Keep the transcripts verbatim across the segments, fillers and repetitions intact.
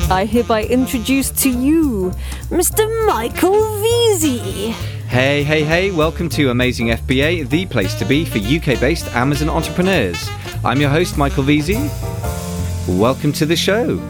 I hereby introduce to you Mister Michael Veazey. Hey, hey, hey, welcome to Amazing F B A, the place to be for U K-based Amazon entrepreneurs. I'm your host, Michael Veazey. Welcome to the show.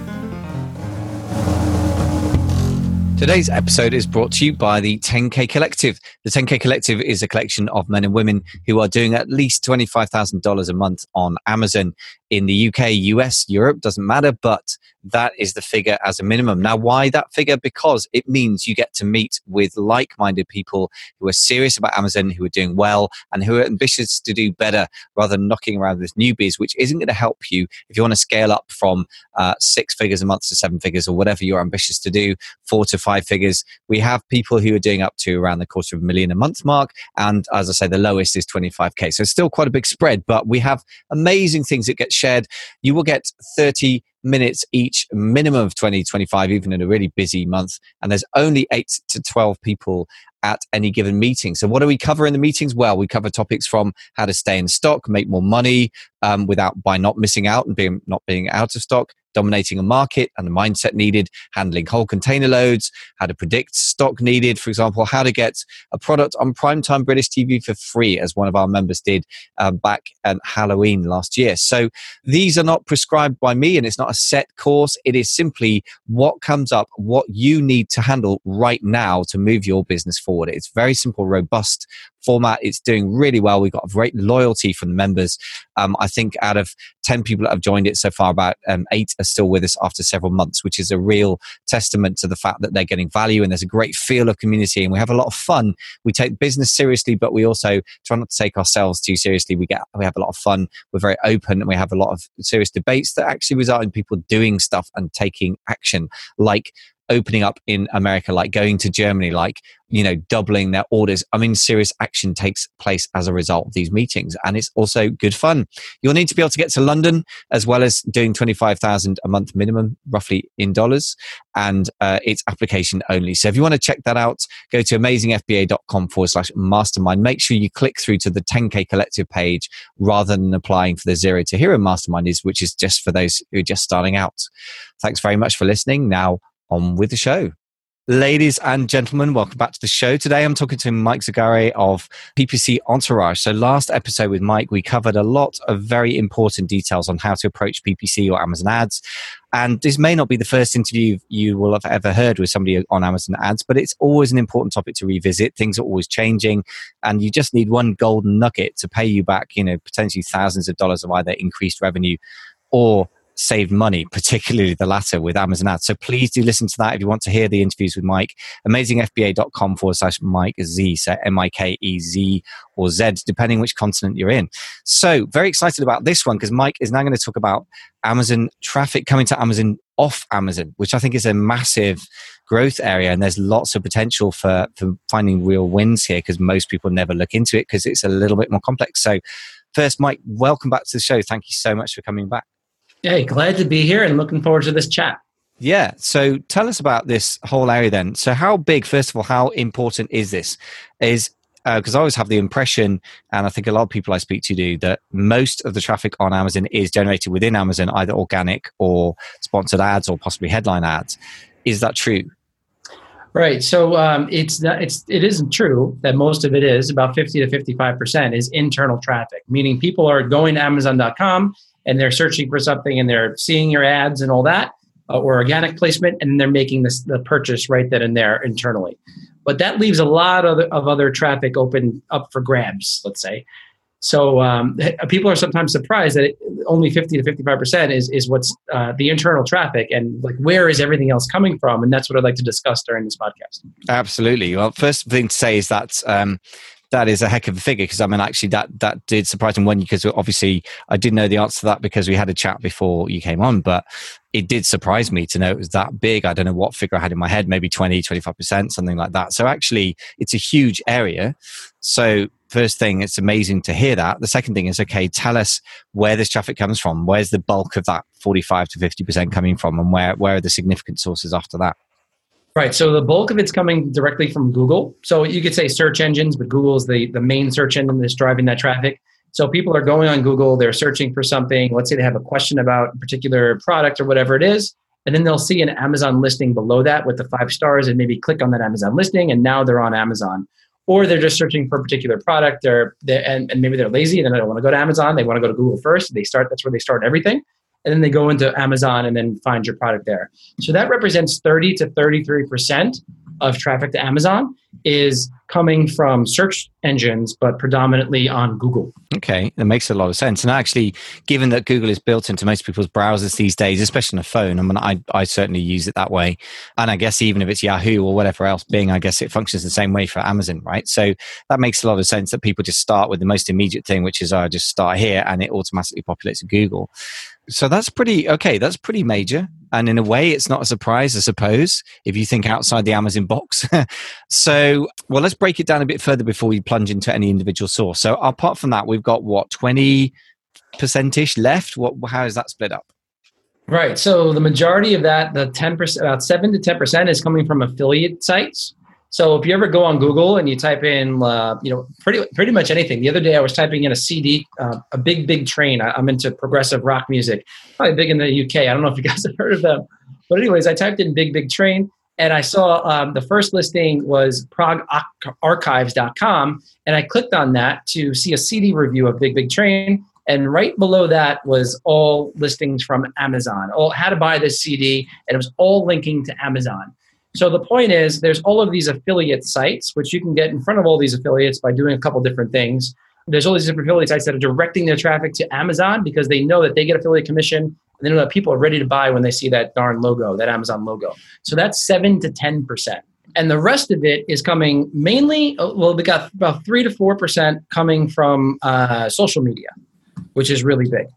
Today's episode is brought to you by the ten K Collective. The ten K Collective is a collection of men and women who are doing at least twenty-five thousand dollars a month on Amazon in the U K, U S, Europe, doesn't matter, but that is the figure as a minimum. Now, why that figure? Because it means you get to meet with like-minded people who are serious about Amazon, who are doing well, and who are ambitious to do better rather than knocking around with newbies, which isn't going to help you if you want to scale up from uh, six figures a month to seven figures or whatever you're ambitious to do, four to five figures. We have people who are doing up to around the quarter of a million a month mark. And as I say, the lowest is twenty-five K. So it's still quite a big spread, but we have amazing things that get shared. You will get thirty minutes each, minimum of twenty, twenty-five, even in a really busy month. And there's only eight to twelve people at any given meeting. So what do we cover in the meetings? Well, we cover topics from how to stay in stock, make more money um, without by not missing out and being not being out of stock, dominating a market and the mindset needed, handling whole container loads, how to predict stock needed, for example, how to get a product on primetime British T V for free, as one of our members did uh, back at Halloween last year. So these are not prescribed by me, and it's not a set course. It is simply what comes up, what you need to handle right now to move your business forward. It's very simple, robust format. It's doing really well. We've got great loyalty from the members. Um, I think out of ten people that have joined it so far, about um, eight are still with us after several months, which is a real testament to the fact that they're getting value, and there's a great feel of community, and we have a lot of fun. We take business seriously, but we also try not to take ourselves too seriously. We get we have a lot of fun. We're very open, and we have a lot of serious debates that actually result in people doing stuff and taking action, like opening up in America, like going to Germany, like, you know, doubling their orders. I mean, serious action takes place as a result of these meetings, and it's also good fun. You'll need to be able to get to London, as well as doing twenty-five thousand a month minimum, roughly in dollars, and uh, it's application only. So if you want to check that out, go to amazingfba.com forward slash mastermind. Make sure you click through to the ten K Collective page rather than applying for the Zero to Hero Mastermind, is which is just for those who are just starting out. Thanks very much for listening. Now, on with the show. Ladies and gentlemen, welcome back to the show. Today I'm talking to Mike Zagare of P P C Entourage. So last episode with Mike, we covered a lot of very important details on how to approach P P C or Amazon ads. And this may not be the first interview you will have ever heard with somebody on Amazon ads, but it's always an important topic to revisit. Things are always changing, and you just need one golden nugget to pay you back, you know, potentially thousands of dollars of either increased revenue or saved money, particularly the latter with Amazon ads. So please do listen to that if you want to hear the interviews with Mike. amazingfba.com forward slash Mike Z. So M I K E Z or Z, depending which continent you're in. So very excited about this one, because Mike is now going to talk about Amazon traffic coming to Amazon off Amazon, which I think is a massive growth area. And there's lots of potential for, for finding real wins here, because most people never look into it because it's a little bit more complex. So first, Mike, welcome back to the show. Thank you so much for coming back. Hey, glad to be here and looking forward to this chat. Yeah. So tell us about this whole area then. So how big, first of all, how important is this? Is because uh, I always have the impression, and I think a lot of people I speak to do, that most of the traffic on Amazon is generated within Amazon, either organic or sponsored ads or possibly headline ads. Is that true? Right. So um, it's not, it's it isn't true that most of it is. About fifty to fifty-five percent is internal traffic, meaning people are going to Amazon dot com and they're searching for something and they're seeing your ads and all that, uh, or organic placement, and they're making this the purchase right then and there internally. But that leaves a lot of, of other traffic open up for grabs, let's say. So um, people are sometimes surprised that it, only fifty to fifty-five percent is is what's uh, the internal traffic, and like where is everything else coming from? And that's what I'd like to discuss during this podcast. Absolutely. Well, first thing to say is that um, that is a heck of a figure, because I mean, actually, that that did surprise me when you, because obviously I did know the answer to that because we had a chat before you came on, but it did surprise me to know it was that big. I don't know what figure I had in my head, maybe twenty, twenty-five percent, something like that. So actually, it's a huge area. So first thing, it's amazing to hear that. The second thing is, okay, tell us where this traffic comes from. Where's the bulk of that forty-five to fifty percent coming from, and where, where are the significant sources after that? Right. So the bulk of it's coming directly from Google. So you could say search engines, but Google is the, the main search engine that's driving that traffic. So people are going on Google, they're searching for something. Let's say they have a question about a particular product or whatever it is, and then they'll see an Amazon listing below that with the five stars and maybe click on that Amazon listing, and now they're on Amazon. Or they're just searching for a particular product, they're, they're, and, and maybe they're lazy and they don't want to go to Amazon. They want to go to Google first. They start, that's where they start everything. And then they go into Amazon and then find your product there. So that represents thirty to thirty-three percent of traffic to Amazon is coming from search engines, but predominantly on Google. Okay, that makes a lot of sense. And actually, given that Google is built into most people's browsers these days, especially on a phone, I mean, I, I certainly use it that way. And I guess even if it's Yahoo or whatever else, Bing, I guess it functions the same way for Amazon, right? So that makes a lot of sense that people just start with the most immediate thing, which is, I oh, just start here, and it automatically populates to Google. So that's pretty, okay, that's pretty major. And in a way, it's not a surprise, I suppose, if you think outside the Amazon box. So, well, let's break it down a bit further before we plunge into any individual source. So apart from that, we've got what, twenty percent-ish left? What, how is that split up? Right. So the majority of that, the ten percent, about seven to ten percent is coming from affiliate sites. So if you ever go on Google and you type in, uh, you know, pretty pretty much anything. The other day I was typing in a C D, uh, a Big Big Train. I, I'm into progressive rock music, probably big in the U K. I don't know if you guys have heard of them. But anyways, I typed in Big Big Train, and I saw um, the first listing was prog archives dot com, and I clicked on that to see a C D review of Big Big Train. And right below that was all listings from Amazon, all how to buy this C D, and it was all linking to Amazon. So the point is, there's all of these affiliate sites, which you can get in front of all these affiliates by doing a couple different things. There's all these different affiliate sites that are directing their traffic to Amazon because they know that they get affiliate commission, and they know that people are ready to buy when they see that darn logo, that Amazon logo. So that's seven to ten percent. And the rest of it is coming mainly, well, we got about three to four percent coming from uh, social media, which is really big.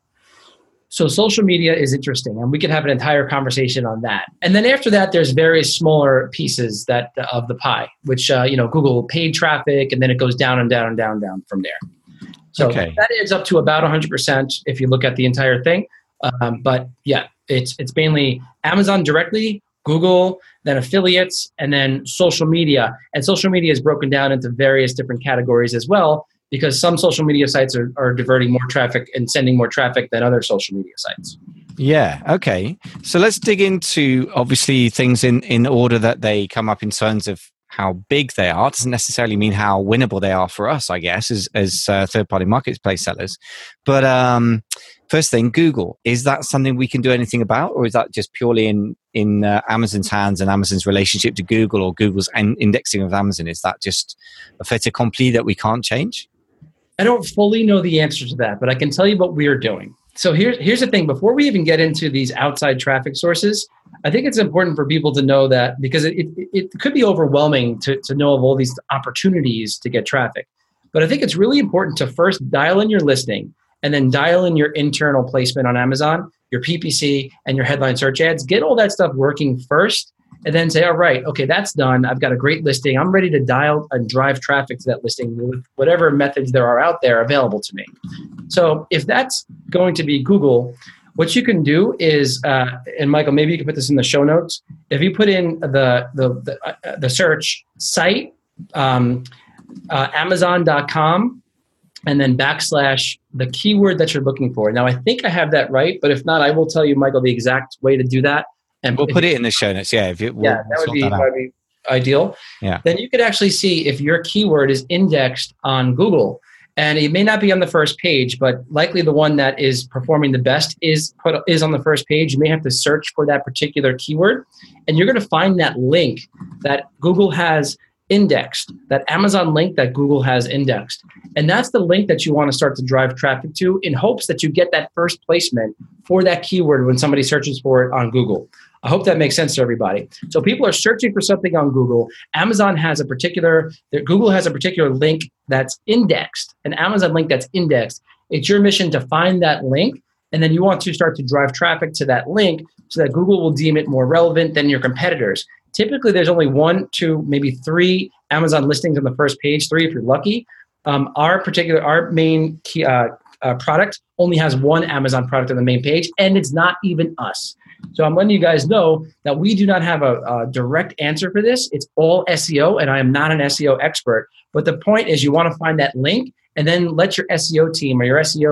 So social media is interesting, and we could have an entire conversation on that. And then after that, there's various smaller pieces that of the pie, which, uh, you know, Google paid traffic, and then it goes down and down and down and down from there. So okay. That adds up to about one hundred percent if you look at the entire thing. Um, but yeah, it's it's mainly Amazon directly, Google, then affiliates, and then social media. And social media is broken down into various different categories as well, because some social media sites are, are diverting more traffic and sending more traffic than other social media sites. Yeah, okay. So let's dig into, obviously, things in, in order that they come up in terms of how big they are. It doesn't necessarily mean how winnable they are for us, I guess, as, as uh, third-party marketplace sellers. But um, first thing, Google. Is that something we can do anything about, or is that just purely in, in uh, Amazon's hands and Amazon's relationship to Google, or Google's indexing of Amazon? Is that just a fait accompli that we can't change? I don't fully know the answer to that, but I can tell you what we're doing. So here's here's the thing. Before we even get into these outside traffic sources, I think it's important for people to know that, because it, it, it could be overwhelming to, to know of all these opportunities to get traffic. But I think it's really important to first dial in your listing, and then dial in your internal placement on Amazon, your P P C, and your headline search ads. Get all that stuff working first, and then say, all right, okay, that's done. I've got a great listing. I'm ready to dial and drive traffic to that listing with whatever methods there are out there available to me. So if that's going to be Google, what you can do is, uh, and Michael, maybe you can put this in the show notes. If you put in the the the, uh, the search site, um, uh, amazon dot com, and then backslash the keyword that you're looking for. Now, I think I have that right, but if not, I will tell you, Michael, the exact way to do that. And we'll put it in the show notes. Yeah, if it, we'll, yeah, that would be, that would be ideal. Yeah. Then you could actually see if your keyword is indexed on Google, and it may not be on the first page, but likely the one that is performing the best is put is on the first page. You may have to search for that particular keyword, and you're going to find that link that Google has indexed, that Amazon link that Google has indexed. And that's the link that you want to start to drive traffic to, in hopes that you get that first placement for that keyword when somebody searches for it on Google. I hope that makes sense to everybody. So people are searching for something on Google. Amazon has a particular, Google has a particular link that's indexed, an Amazon link that's indexed. It's your mission to find that link, and then you want to start to drive traffic to that link so that Google will deem it more relevant than your competitors. Typically, there's only one, two, maybe three Amazon listings on the first page, three if you're lucky. Um, our particular, our main key, uh, uh, product only has one Amazon product on the main page, and it's not even us. So I'm letting you guys know that we do not have a, a direct answer for this. It's all S E O, and I am not an S E O expert. But the point is, you want to find that link, and then let your S E O team or your S E O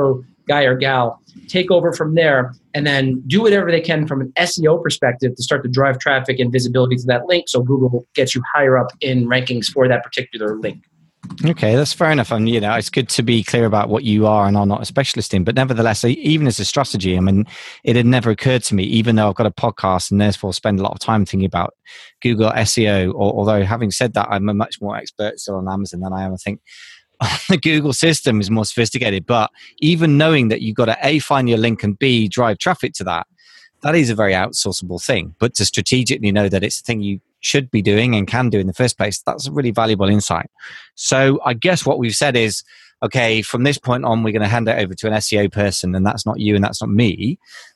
guy or gal take over from there and then do whatever they can from an S E O perspective to start to drive traffic and visibility to that link so Google gets you higher up in rankings for that particular link. Okay, that's fair enough. And, you know, it's good to be clear about what you are and are not a specialist in. But nevertheless, even as a strategy, I mean, it had never occurred to me, even though I've got a podcast and therefore spend a lot of time thinking about Google S E O. Or, although having said that, I'm a much more expert still on Amazon than I am, I think. The Google system is more sophisticated. But even knowing that you've got to A, find your link, and B, drive traffic to that, that is a very outsourceable thing. But to strategically know that it's the thing you should be doing and can do in the first place, that's a really valuable insight. So I guess what we've said is, okay, from this point on, we're going to hand it over to an S E O person, and that's not you and that's not me.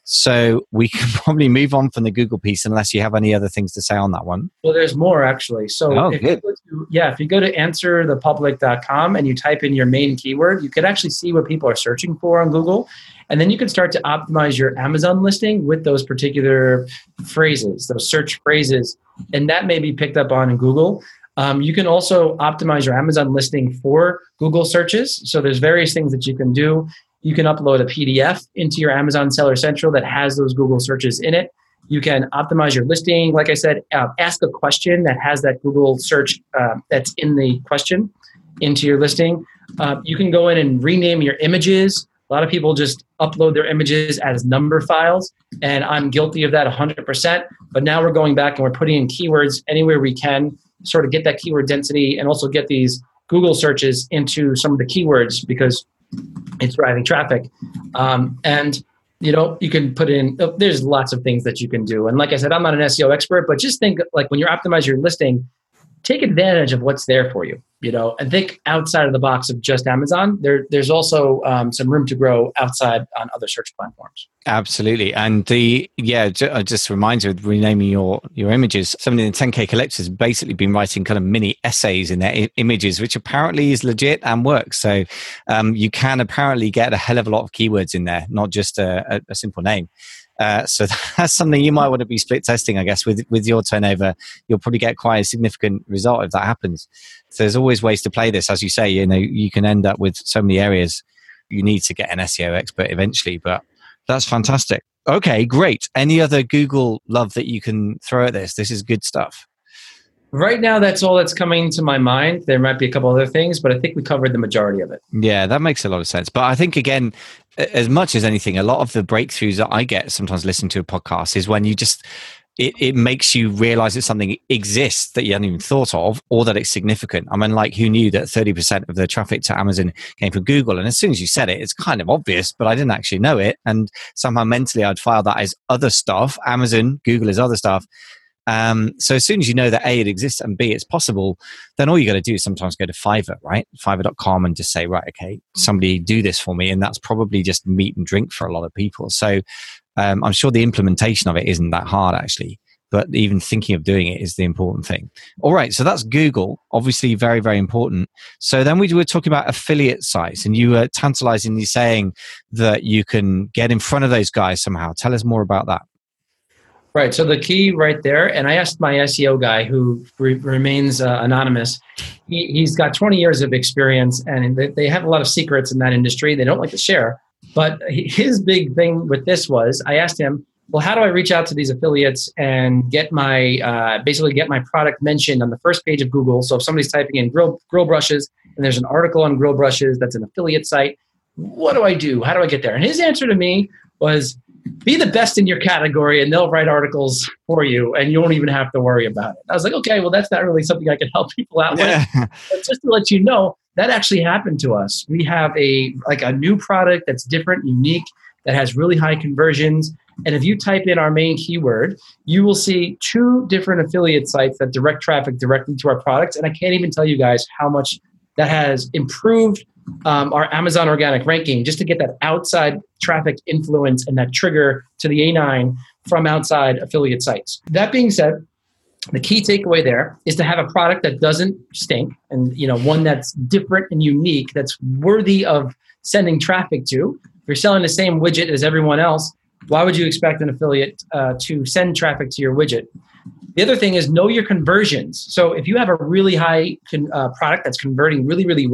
So we can probably move on from the Google piece unless you have any other things to say on that one. Well, there's more actually. So oh, if good. you go to, yeah, if you go to answer the public dot com and you type in your main keyword, you can actually see what people are searching for on Google. And then you can start to optimize your Amazon listing with those particular phrases, those search phrases, and that may be picked up on in Google. Um, you can also optimize your Amazon listing for Google searches. So there's various things that you can do. You can upload a P D F into your Amazon Seller Central that has those Google searches in it. You can optimize your listing. Like I said, uh, ask a question that has that Google search uh, that's in the question into your listing. Uh, you can go in and rename your images. A lot of people just upload their images as number files, and I'm guilty of that one hundred percent. But now we're going back and we're putting in keywords anywhere we can, sort of get that keyword density and also get these Google searches into some of the keywords because it's driving traffic. Um, and, you know, you can put in, oh, there's lots of things that you can do. And like I said, I'm not an S E O expert, but just think like when you're optimizing your listing, take advantage of what's there for you, you know, and think outside of the box of just Amazon. There, there's also um, some room to grow outside on other search platforms. Absolutely. And the, yeah, ju- just a reminder of renaming your, your images. Somebody in the ten K Collective has basically been writing kind of mini essays in their I- images, which apparently is legit and works. So um, you can apparently get a hell of a lot of keywords in there, not just a, a, a simple name. Uh, so that's something you might want to be split testing, I guess, with, with your turnover. You'll probably get quite a significant result if that happens. So there's always ways to play this. As you say, you know, you can end up with so many areas. You need to get an S E O expert eventually, but that's fantastic. Okay, great. Any other Google love that you can throw at this? This is good stuff. Right now, that's all that's coming to my mind. There might be a couple other things, but I think we covered the majority of it. Yeah, that makes a lot of sense. But I think, again, as much as anything, a lot of the breakthroughs that I get sometimes listening to a podcast is when you just, it, it makes you realize that something exists that you hadn't even thought of or that it's significant. I mean, like, who knew that thirty percent of the traffic to Amazon came from Google? And as soon as you said it, it's kind of obvious, but I didn't actually know it. And somehow mentally I'd file that as other stuff. Amazon, Google is other stuff. Um, so as soon as you know that A, it exists and B, it's possible, then all you got to do is sometimes go to Fiverr, right? Fiverr dot com and just say, right, okay, somebody do this for me. And that's probably just meat and drink for a lot of people. So um, I'm sure the implementation of it isn't that hard actually, but even thinking of doing it is the important thing. All right. So that's Google, obviously very, very important. So then we were talking about affiliate sites and you were tantalizingly saying that you can get in front of those guys somehow. Tell us more about that. Right. So the key right there, and I asked my S E O guy who re- remains uh, anonymous, he, he's got twenty years of experience and they, they have a lot of secrets in that industry. They don't like to share. But his big thing with this was I asked him, well, how do I reach out to these affiliates and get my, uh, basically get my product mentioned on the first page of Google? So if somebody's typing in grill, grill brushes and there's an article on grill brushes that's an affiliate site, what do I do? How do I get there? And his answer to me was, be the best in your category and they'll write articles for you and you won't even have to worry about it. I was like, okay, well, that's not really something I can help people out yeah. with. But just to let you know, that actually happened to us. We have a like a new product that's different, unique, that has really high conversions. And if you type in our main keyword, you will see two different affiliate sites that direct traffic directly to our products. And I can't even tell you guys how much that has improved Um, our Amazon organic ranking, just to get that outside traffic influence and that trigger to the A nine from outside affiliate sites. That being said, the key takeaway there is to have a product that doesn't stink and, you know, one that's different and unique, that's worthy of sending traffic to. If you're selling the same widget as everyone else, why would you expect an affiliate uh, to send traffic to your widget? The other thing is know your conversions. So if you have a really high con- uh, product that's converting really, really well,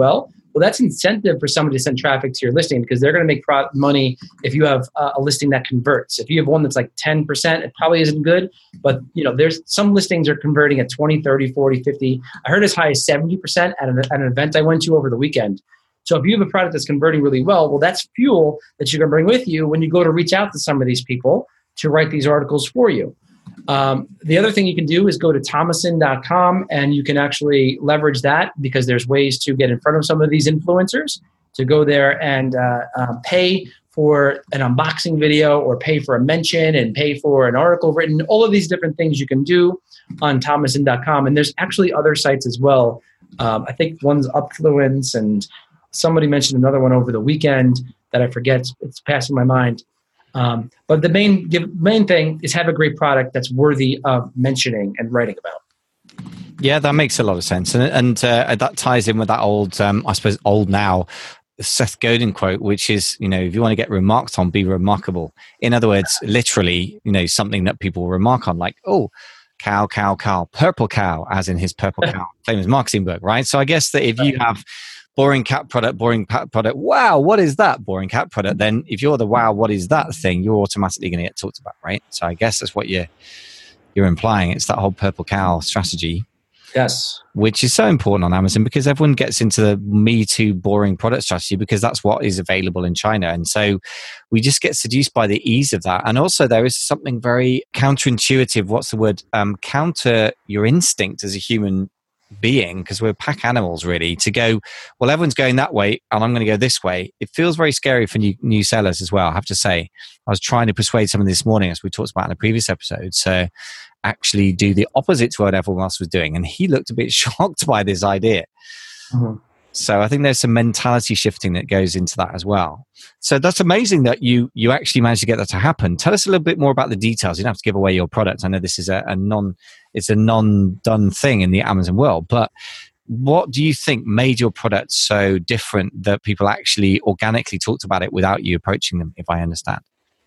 Well, that's incentive for somebody to send traffic to your listing because they're going to make pro- money if you have uh, a listing that converts. If you have one that's like ten percent, it probably isn't good. But you know, there's some listings are converting at twenty, thirty, forty, fifty. I heard as high as seventy percent at an, at an event I went to over the weekend. So if you have a product that's converting really well, well, that's fuel that you're going to bring with you when you go to reach out to some of these people to write these articles for you. Um, the other thing you can do is go to thomason dot com and you can actually leverage that because there's ways to get in front of some of these influencers to go there and uh, um, pay for an unboxing video or pay for a mention and pay for an article written. All of these different things you can do on thomason dot com. And there's actually other sites as well. Um, I think one's Upfluence, and somebody mentioned another one over the weekend that I forget. It's passing my mind. Um, but the main main thing is have a great product that's worthy of mentioning and writing about. Yeah, that makes a lot of sense. And, and uh, that ties in with that old, um, I suppose, old now, Seth Godin quote, which is, you know, if you want to get remarked on, be remarkable. In other words, literally, you know, something that people remark on, like, oh, cow, cow, cow, purple cow, as in his Purple Cow, famous marketing book, right? So I guess that if you have boring cat product, boring cat product, wow, what is that boring cat product? Then if you're the wow, what is that thing, you're automatically going to get talked about, right? So I guess that's what you're, you're implying. It's that whole Purple Cow strategy. Yes. Which is so important on Amazon because everyone gets into the Me Too boring product strategy because that's what is available in China. And so we just get seduced by the ease of that. And also there is something very counterintuitive, what's the word? Um, counter your instinct as a human being, because we're pack animals really, to go, well, everyone's going that way and I'm going to go this way. It feels very scary for new, new sellers as well, I have to say. I was trying to persuade someone this morning, as we talked about in a previous episode, so actually do the opposite to what everyone else was doing. And he looked a bit shocked by this idea. Mm-hmm. So I think there's some mentality shifting that goes into that as well. So that's amazing that you you actually managed to get that to happen. Tell us a little bit more about the details. You don't have to give away your product. I know this is a, a non it's a non-done thing in the Amazon world, but what do you think made your product so different that people actually organically talked about it without you approaching them, if I understand?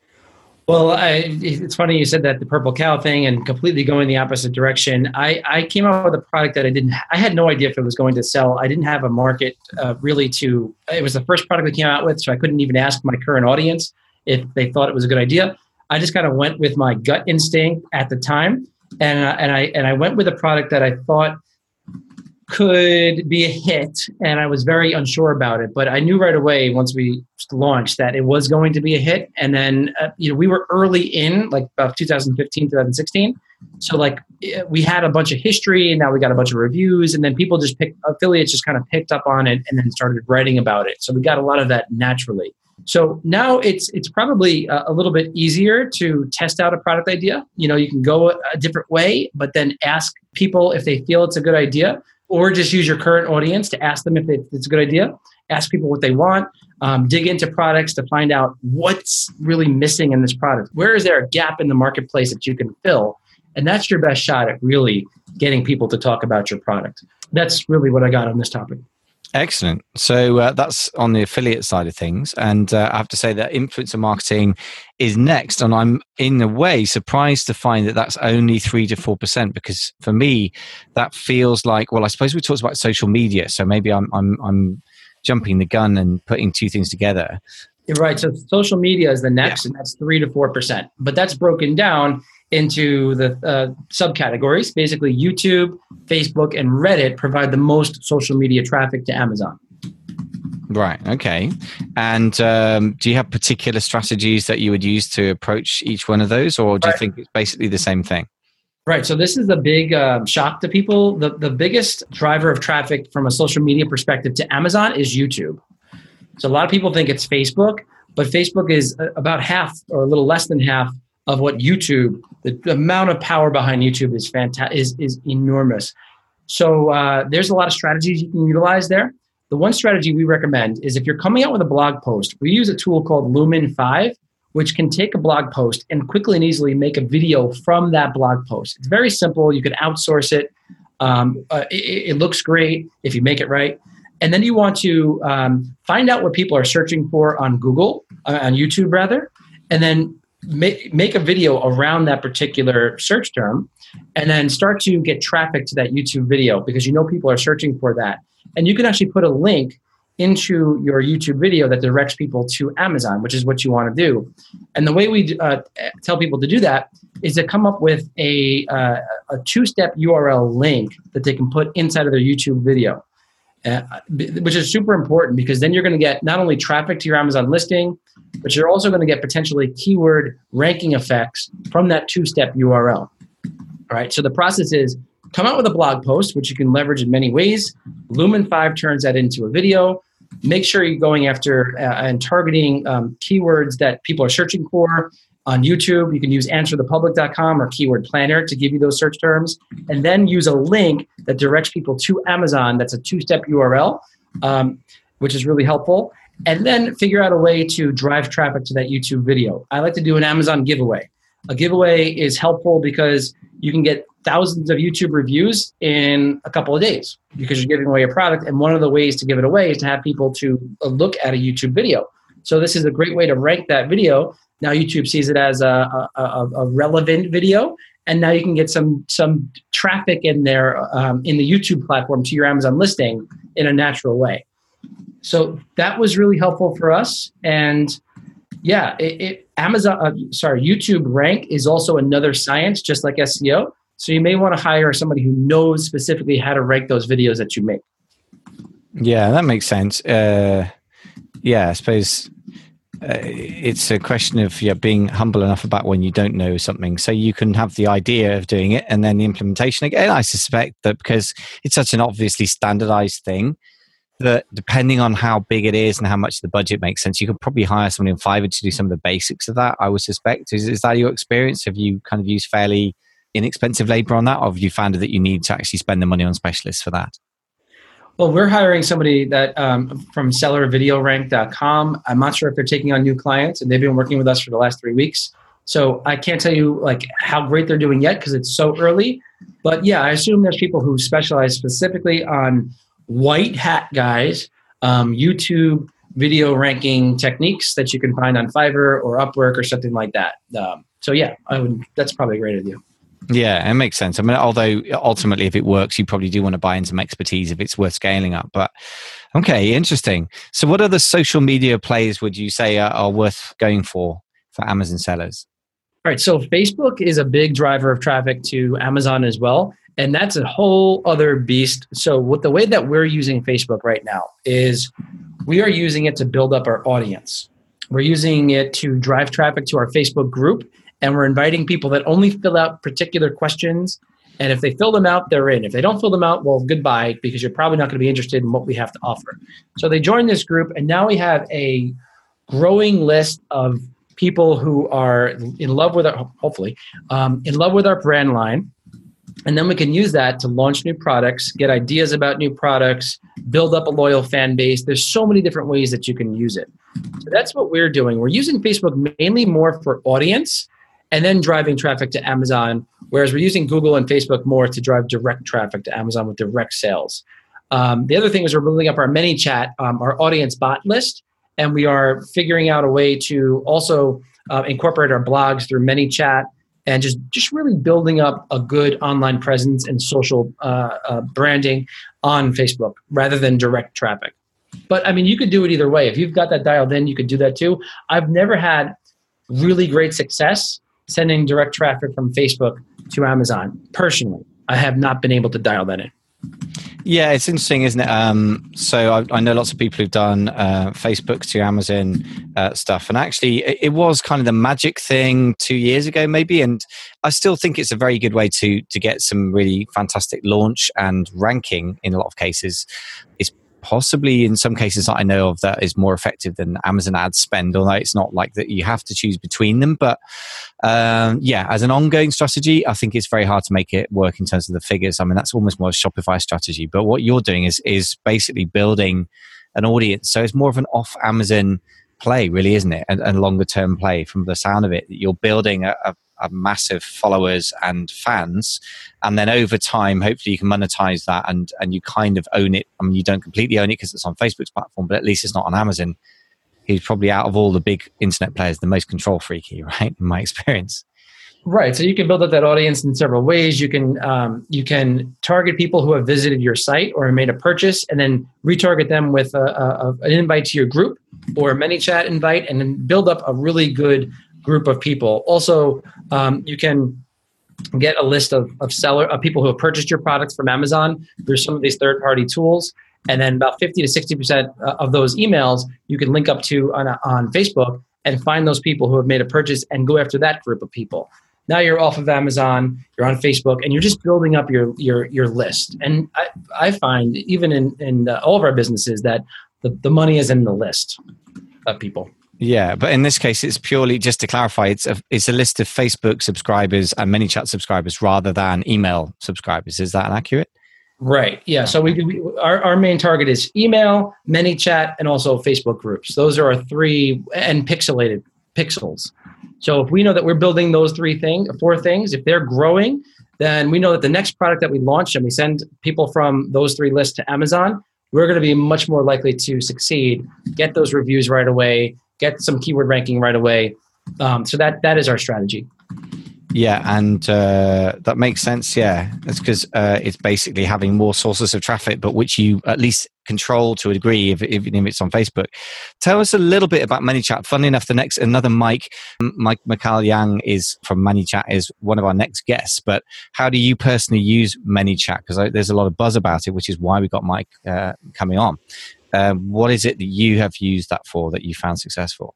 Well, I, it's funny you said that, the Purple Cow thing, and completely going the opposite direction. I, I came out with a product that I didn't, I had no idea if it was going to sell. I didn't have a market uh, really to, it was the first product I came out with, so I couldn't even ask my current audience if they thought it was a good idea. I just kind of went with my gut instinct at the time. And, uh, and I, and I went with a product that I thought could be a hit, and I was very unsure about it. But I knew right away once we launched that it was going to be a hit. And then uh, you know, we were early in, like about two thousand fifteen, two thousand sixteen. So like we had a bunch of history, and now we got a bunch of reviews, and then people just picked, affiliates just kind of picked up on it and then started writing about it. So we got a lot of that naturally. So now it's it's probably a, a little bit easier to test out a product idea. You know, you can go a different way, but then ask people if they feel it's a good idea. Or just use your current audience to ask them if it's a good idea. Ask people what they want. Um, dig into products to find out what's really missing in this product. Where is there a gap in the marketplace that you can fill? And that's your best shot at really getting people to talk about your product. That's really what I got on this topic. Excellent. So uh, that's on the affiliate side of things. And uh, I have to say that influencer marketing is next. And I'm in a way surprised to find that that's only three to four percent, because for me, that feels like, well, I suppose we talked about social media. So maybe I'm, I'm, I'm jumping the gun and putting two things together. You're right. So social media is the next, yeah. And that's three to four percent. But that's broken down into the uh, subcategories. Basically, YouTube, Facebook, and Reddit provide the most social media traffic to Amazon. Right. Okay. And um, do you have particular strategies that you would use to approach each one of those, or do right. you think it's basically the same thing? Right. So this is the big uh, shock to people. The, the biggest driver of traffic from a social media perspective to Amazon is YouTube. So a lot of people think it's Facebook, but Facebook is about half or a little less than half of what YouTube, the, the amount of power behind YouTube is fantastic, is, is enormous. So uh, there's a lot of strategies you can utilize there. The one strategy we recommend is if you're coming out with a blog post, we use a tool called Lumen five, which can take a blog post and quickly and easily make a video from that blog post. It's very simple. You can outsource it. Um, uh, it, it looks great if you make it right. And then you want to um, find out what people are searching for on Google, uh, on YouTube rather, and then Make, make a video around that particular search term, and then start to get traffic to that YouTube video, because you know people are searching for that. And you can actually put a link into your YouTube video that directs people to Amazon, which is what you want to do. And the way we uh, tell people to do that is to come up with a, uh, a two-step U R L link that they can put inside of their YouTube video, uh, which is super important because then you're going to get not only traffic to your Amazon listing, but you're also going to get potentially keyword ranking effects from that two-step U R L. All right, so the process is come out with a blog post, which you can leverage in many ways. Lumen five turns that into a video. Make sure you're going after uh, and targeting um, keywords that people are searching for. On YouTube, you can use answer the public dot com or Keyword Planner to give you those search terms. And then use a link that directs people to Amazon. That's a two-step U R L, um, which is really helpful. And then figure out a way to drive traffic to that YouTube video. I like to do an Amazon giveaway. A giveaway is helpful because you can get thousands of YouTube reviews in a couple of days because you're giving away a product. And one of the ways to give it away is to have people to look at a YouTube video. So this is a great way to rank that video. Now YouTube sees it as a, a, a relevant video. And now you can get some some traffic in there um, in the YouTube platform to your Amazon listing in a natural way. So that was really helpful for us. And yeah, it, it Amazon, uh, sorry, YouTube rank is also another science, just like S E O. So you may want to hire somebody who knows specifically how to rank those videos that you make. Yeah, that makes sense. Uh, yeah, I suppose uh, it's a question of yeah, being humble enough about when you don't know something. So you can have the idea of doing it and then the implementation. Again, I suspect that because it's such an obviously standardized thing, that depending on how big it is and how much the budget makes sense, you could probably hire someone in Fiverr to do some of the basics of that, I would suspect. Is, is that your experience? Have you kind of used fairly inexpensive labor on that, or have you found that you need to actually spend the money on specialists for that? Well, we're hiring somebody that um, from seller video rank dot com. I'm not sure if they're taking on new clients, and they've been working with us for the last three weeks. So I can't tell you like how great they're doing yet because it's so early. But yeah, I assume there's people who specialize specifically on white hat guys, um, YouTube video ranking techniques that you can find on Fiverr or Upwork or something like that. Um, so yeah, I would. That's probably a great idea. Yeah, it makes sense. I mean, although ultimately, if it works, you probably do want to buy in some expertise if it's worth scaling up. But okay, interesting. So, what other social media plays would you say are, are worth going for for Amazon sellers? All right. So, Facebook is a big driver of traffic to Amazon as well, and that's a whole other beast. So, what the way that we're using Facebook right now is we are using it to build up our audience. We're using it to drive traffic to our Facebook group. And we're inviting people that only fill out particular questions. And if they fill them out, they're in. If they don't fill them out, well, goodbye, because you're probably not going to be interested in what we have to offer. So they join this group, and now we have a growing list of people who are in love with our, hopefully, um, in love with our brand line. And then we can use that to launch new products, get ideas about new products, build up a loyal fan base. There's so many different ways that you can use it. So that's what we're doing. We're using Facebook mainly more for audience, and then driving traffic to Amazon, whereas we're using Google and Facebook more to drive direct traffic to Amazon with direct sales. Um, the other thing is we're building up our ManyChat, um, our audience bot list, and we are figuring out a way to also uh, incorporate our blogs through ManyChat and just, just really building up a good online presence and social uh, uh, branding on Facebook rather than direct traffic. But I mean, you could do it either way. If you've got that dialed in, you could do that too. I've never had really great success sending direct traffic from Facebook to Amazon. Personally, I have not been able to dial that in. Yeah, it's interesting, isn't it? Um, so I, I know lots of people who've done uh, Facebook to Amazon uh, stuff. And actually, it, it was kind of the magic thing two years ago, maybe. And I still think it's a very good way to to get some really fantastic launch and ranking in a lot of cases. It's possibly in some cases that I know of that is more effective than Amazon ad spend, although it's not like that you have to choose between them. But um, yeah, as an ongoing strategy, I think it's very hard to make it work in terms of the figures. I mean, that's almost more a Shopify strategy. But what you're doing is is basically building an audience. So it's more of an off Amazon play, really, isn't it? And, and longer term play from the sound of it. You're building a, a Of massive followers and fans, and then over time hopefully you can monetize that and and you kind of own it. I mean, you don't completely own it because it's on Facebook's platform, but at least it's not on Amazon, who's probably out of all the big internet players the most control freaky, right, in my experience. Right. So you can build up that audience in several ways. You can um, you can target people who have visited your site or made a purchase, and then retarget them with a, a, an invite to your group or a ManyChat invite, and then build up a really good group of people. Also, um, you can get a list of of seller of people who have purchased your products from Amazon through some of these third party tools, and then about fifty to sixty percent of those emails you can link up to on on Facebook and find those people who have made a purchase and go after that group of people. Now you're off of Amazon, you're on Facebook, and you're just building up your your your list. And I, I find even in, in uh, all of our businesses that the, the money is in the list of people. Yeah, but in this case, it's purely, just to clarify, it's a, it's a list of Facebook subscribers and ManyChat subscribers rather than email subscribers. Is that accurate? Right. Yeah. So we, we our, our main target is email, ManyChat, and also Facebook groups. Those are our three, and pixelated pixels. So if we know that we're building those three things, four things, if they're growing, then we know that the next product that we launch and we send people from those three lists to Amazon, we're going to be much more likely to succeed, get those reviews right away, get some keyword ranking right away. Um, so that that is our strategy. Yeah, and uh, that makes sense. Yeah, that's because uh, it's basically having more sources of traffic, but which you at least control to a degree, if, even if it's on Facebook. Tell us a little bit about ManyChat. Funnily enough, the next another Mike, Mike Mikhail Yang is from ManyChat, is one of our next guests. But how do you personally use ManyChat? Because there's a lot of buzz about it, which is why we got Mike uh, coming on. Um, what is it that you have used that for that you found successful?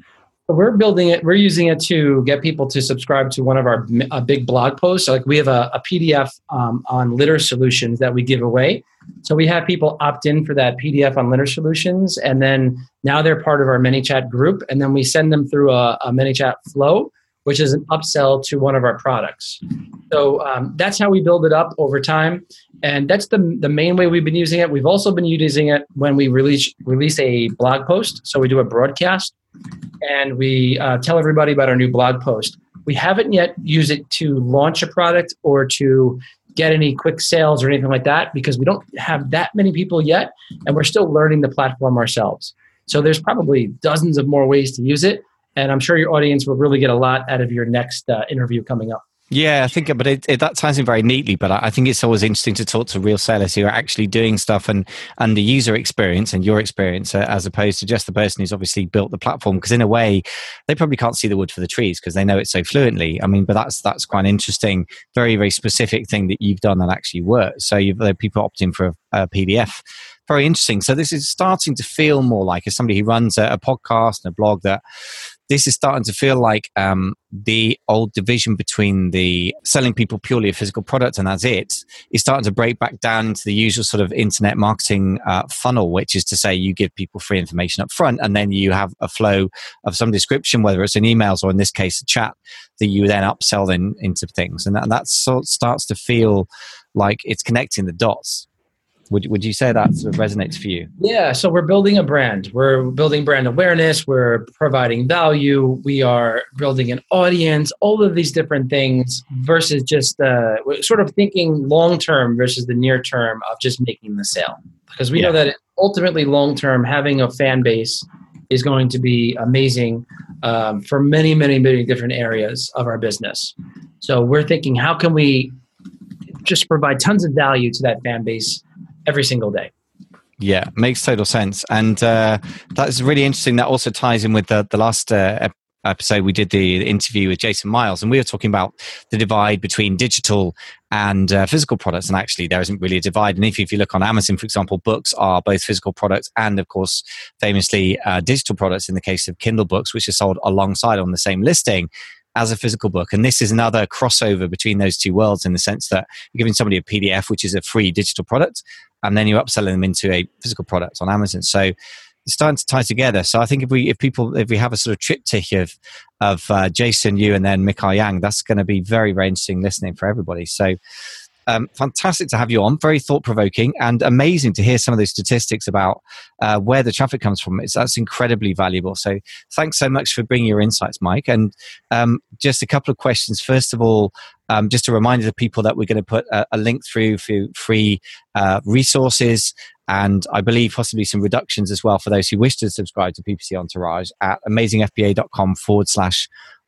We're building it. We're using it to get people to subscribe to one of our a big blog posts. So like we have a, a P D F um, on litter solutions that we give away. So we have people opt in for that P D F on litter solutions, and then now they're part of our ManyChat group. And then we send them through a, a ManyChat flow, which is an upsell to one of our products. So um, that's how we build it up over time. And that's the the main way we've been using it. We've also been using it when we release release a blog post. So we do a broadcast, and we uh, tell everybody about our new blog post. We haven't yet used it to launch a product or to get any quick sales or anything like that, because we don't have that many people yet, and we're still learning the platform ourselves. So there's probably dozens of more ways to use it, and I'm sure your audience will really get a lot out of your next uh, interview coming up. Yeah, I think, but it, it, that ties in very neatly. But I, I think it's always interesting to talk to real sellers who are actually doing stuff and and the user experience and your experience, uh, as opposed to just the person who's obviously built the platform. Because in a way, they probably can't see the wood for the trees because they know it so fluently. I mean, but that's that's quite an interesting, very very specific thing that you've done that actually works. So you've there are people opting for a, a P D F. Very interesting. So this is starting to feel more like, as somebody who runs a, a podcast and a blog, that this is starting to feel like um, the old division between the selling people purely a physical product and that's it is starting to break back down into the usual sort of internet marketing uh, funnel, which is to say you give people free information up front, and then you have a flow of some description, whether it's in emails or in this case a chat, that you then upsell in, into things. And that, and that sort of starts to feel like it's connecting the dots. Would would you say that sort of resonates for you? Yeah, so we're building a brand. We're building brand awareness. We're providing value. We are building an audience. All of these different things versus just uh, sort of thinking long term versus the near term of just making the sale. Because we yeah. know that ultimately long term, having a fan base is going to be amazing um, for many, many, many different areas of our business. So we're thinking, how can we just provide tons of value to that fan base every single day? Yeah, makes total sense. And uh, that's really interesting. That also ties in with the, the last uh, episode we did, the interview with Jason Miles, and we were talking about the divide between digital and uh, physical products. And actually there isn't really a divide. And if, if you look on Amazon, for example, books are both physical products and of course famously uh, digital products in the case of Kindle books, which are sold alongside on the same listing as a physical book. And this is another crossover between those two worlds, in the sense that you're giving somebody a P D F, which is a free digital product, and then you're upselling them into a physical product on Amazon. So it's starting to tie together. So I think if we if people if we have a sort of triptych of of uh, Jason, you, and then Mikhail Yang, that's going to be very very interesting listening for everybody. So Um, fantastic to have you on. Very thought-provoking and amazing to hear some of those statistics about uh, where the traffic comes from. It's, that's incredibly valuable. So thanks so much for bringing your insights, Mike. And um, just a couple of questions. First of all, um, just a reminder to people that we're going to put a, a link through for free uh, resources, and I believe possibly some reductions as well for those who wish to subscribe to P P C Entourage at amazingfba.com forward slash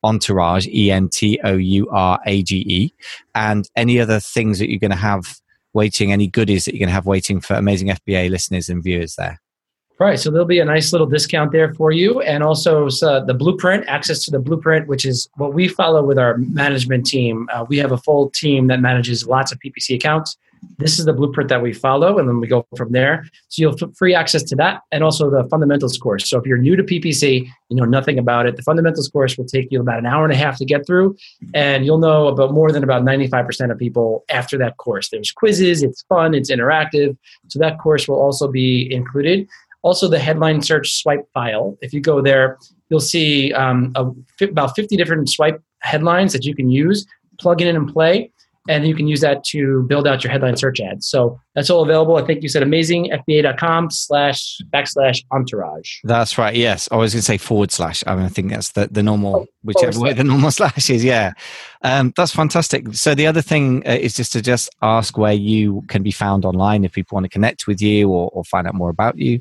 Entourage, E N T O U R A G E, and any other things that you're going to have waiting, any goodies that you're going to have waiting for Amazing F B A listeners and viewers there. Right. So there'll be a nice little discount there for you. And also uh, the blueprint, access to the blueprint, which is what we follow with our management team. Uh, we have a full team that manages lots of P P C accounts. This is the blueprint that we follow, and then we go from there. So you'll have free access to that and also the fundamentals course. So if you're new to P P C, you know nothing about it, the fundamentals course will take you about an hour and a half to get through, and you'll know about more than about ninety-five percent of people after that course. There's quizzes, it's fun, it's interactive. So that course will also be included. Also, the headline search swipe file. If you go there, you'll see um, a, about fifty different swipe headlines that you can use, plug in and play, and you can use that to build out your headline search ads. So that's all available. I think you said amazingfba.com slash backslash entourage. That's right. Yes. I was going to say forward slash. I mean, I think that's the, the normal, oh, whichever way the normal slash is. Yeah. Um, that's fantastic. So the other thing uh, is just to just ask where you can be found online if people want to connect with you or, or find out more about you.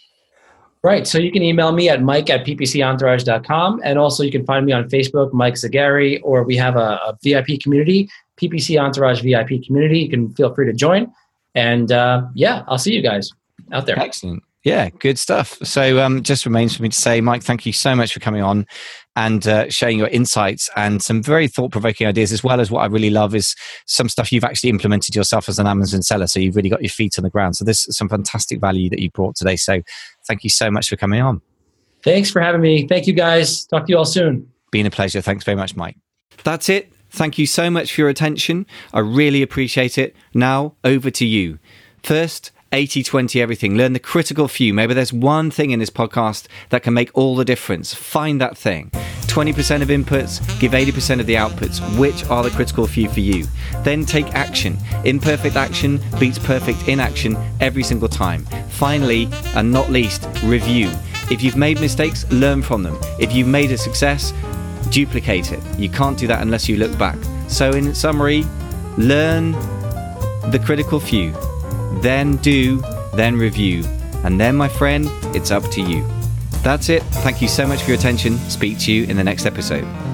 Right. So you can email me at mike at p p c entourage dot com. And also you can find me on Facebook, Mike Zagari, or we have a, a V I P community, P P C Entourage V I P community. You can feel free to join. And uh, yeah, I'll see you guys out there. Excellent. Yeah, good stuff. So um, just remains for me to say, Mike, thank you so much for coming on and uh, sharing your insights and some very thought-provoking ideas, as well as what I really love is some stuff you've actually implemented yourself as an Amazon seller. So you've really got your feet on the ground. So there's some fantastic value that you brought today. So thank you so much for coming on. Thanks for having me. Thank you, guys. Talk to you all soon. Been a pleasure. Thanks very much, Mike. That's it. Thank you so much for your attention. I really appreciate it. Now, over to you. First, eighty twenty everything. Learn the critical few. Maybe there's one thing in this podcast that can make all the difference. Find that thing. twenty percent of inputs, give eighty percent of the outputs. Which are the critical few for you? Then take action. Imperfect action beats perfect inaction every single time. Finally, and not least, review. If you've made mistakes, learn from them. If you've made a success, duplicate it. You can't do that unless you look back. So in summary, learn the critical few. Then do, then review. And then, my friend, it's up to you. That's it. Thank you so much for your attention. Speak to you in the next episode.